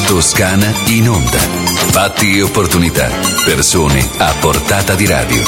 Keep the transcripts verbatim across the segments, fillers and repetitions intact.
Toscana in onda. Fatti e opportunità. Persone a portata di radio.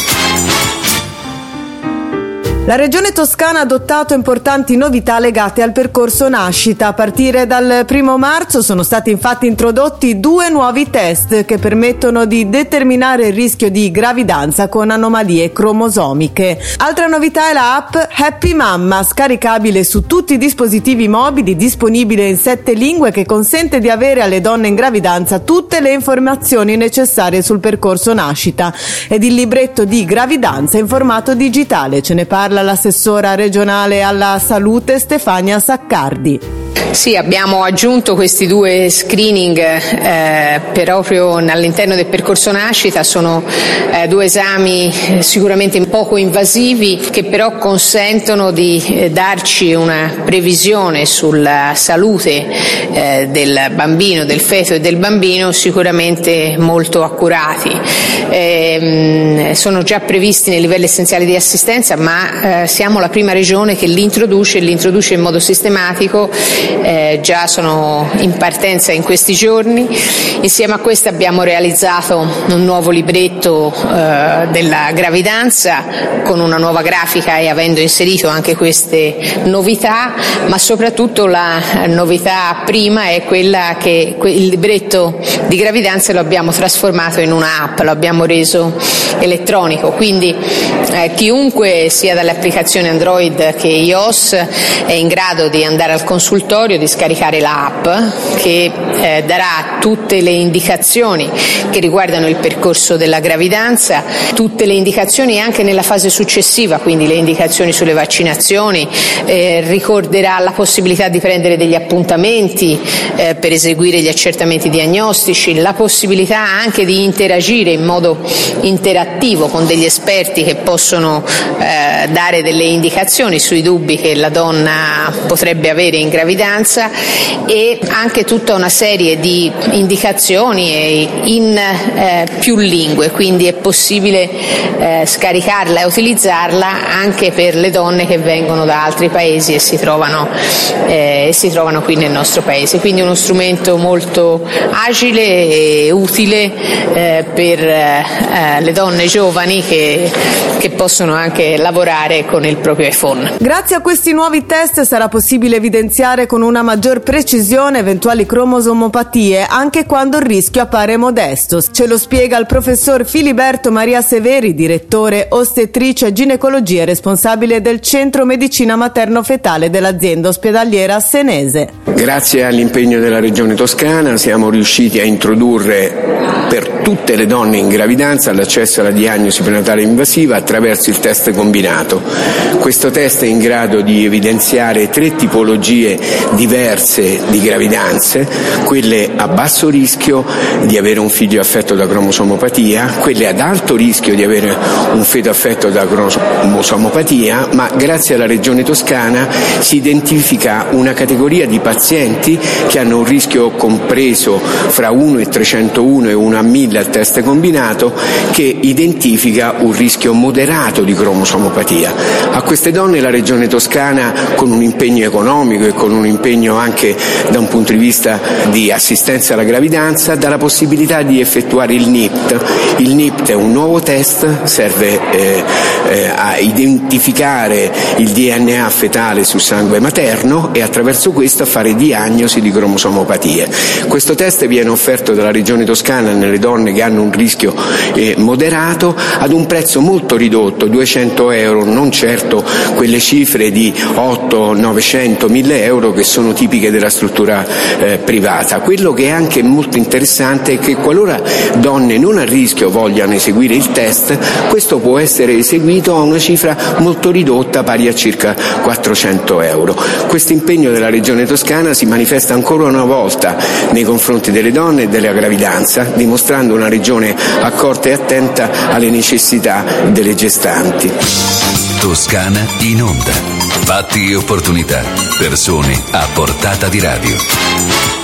La Regione Toscana ha adottato importanti novità legate al percorso nascita. A partire dal primo marzo sono stati infatti introdotti due nuovi test che permettono di determinare il rischio di gravidanza con anomalie cromosomiche. Altra novità è la app Happy Mamma, scaricabile su tutti i dispositivi mobili, disponibile in sette lingue, che consente di avere alle donne in gravidanza tutte le informazioni necessarie sul percorso nascita ed il libretto di gravidanza in formato digitale. Ce ne parla l'assessora regionale alla salute Stefania Saccardi. Sì, abbiamo aggiunto questi due screening eh, proprio all'interno del percorso nascita. Sono eh, due esami sicuramente poco invasivi che però consentono di eh, darci una previsione sulla salute eh, del bambino, del feto e del bambino sicuramente molto accurati. Eh, sono già previsti nei livelli essenziali di assistenza, ma eh, siamo la prima regione che li introduce e li introduce in modo sistematico. Eh, già sono in partenza in questi giorni. Insieme a questo abbiamo realizzato un nuovo libretto eh, della gravidanza con una nuova grafica e avendo inserito anche queste novità, ma soprattutto la novità prima è quella che il libretto di gravidanza lo abbiamo trasformato in un'app, lo abbiamo reso elettronico, quindi eh, chiunque sia dalle applicazioni Android che iOS è in grado di andare al consultorio, di scaricare l'app che eh, darà tutte le indicazioni che riguardano il percorso della gravidanza, tutte le indicazioni anche nella fase successiva, quindi le indicazioni sulle vaccinazioni, eh, ricorderà la possibilità di prendere degli appuntamenti eh, per eseguire gli accertamenti diagnostici, la possibilità anche di interagire in modo interattivo con degli esperti che possono eh, dare delle indicazioni sui dubbi che la donna potrebbe avere in gravidanza, e anche tutta una serie di indicazioni in eh, più lingue, quindi è possibile eh, scaricarla e utilizzarla anche per le donne che vengono da altri paesi e si trovano, eh, si trovano qui nel nostro paese. Quindi uno strumento molto agile e utile eh, per eh, le donne giovani che, che possono anche lavorare con il proprio iPhone. Grazie a questi nuovi test sarà possibile evidenziare con una maggior precisione eventuali cromosomopatie anche quando il rischio appare modesto. Ce lo spiega il professor Filiberto Maria Severi, direttore ostetricia e ginecologia, responsabile del centro medicina materno-fetale dell'azienda ospedaliera senese. Grazie all'impegno della Regione Toscana siamo riusciti a introdurre per tutte le donne in gravidanza l'accesso alla diagnosi prenatale invasiva attraverso il test combinato. Questo test è in grado di evidenziare tre tipologie diverse di gravidanze: quelle a basso rischio di avere un figlio affetto da cromosomopatia, quelle ad alto rischio di avere un feto affetto da cromosomopatia, ma grazie alla Regione Toscana si identifica una categoria di pazienti che hanno un rischio compreso fra uno e trecentouno e uno a mille al test combinato, che identifica un rischio moderato di cromosomopatia. A queste donne la Regione Toscana, con un impegno economico e con un impegno anche da un punto di vista di assistenza alla gravidanza, dà la possibilità di effettuare il N I P T. Il N I P T è un nuovo test, serve eh, eh, a identificare il D N A fetale sul sangue materno e attraverso questo a fare diagnosi di cromosomopatie. Questo test viene offerto dalla Regione Toscana nelle donne che hanno un rischio eh, moderato ad un prezzo molto ridotto, duecento euro, non certo quelle cifre di otto, novecento, mille euro che sono tipiche della struttura eh, privata. Quello che è anche molto interessante è che qualora donne non a rischio vogliano eseguire il test, questo può essere eseguito a una cifra molto ridotta, pari a circa quattrocento euro. Questo impegno della Regione Toscana si manifesta ancora una volta nei confronti delle donne e della gravidanza, dimostrando una regione accorta e attenta alle necessità delle gestanti. Toscana in onda. Fatti e opportunità. Persone a portata di radio.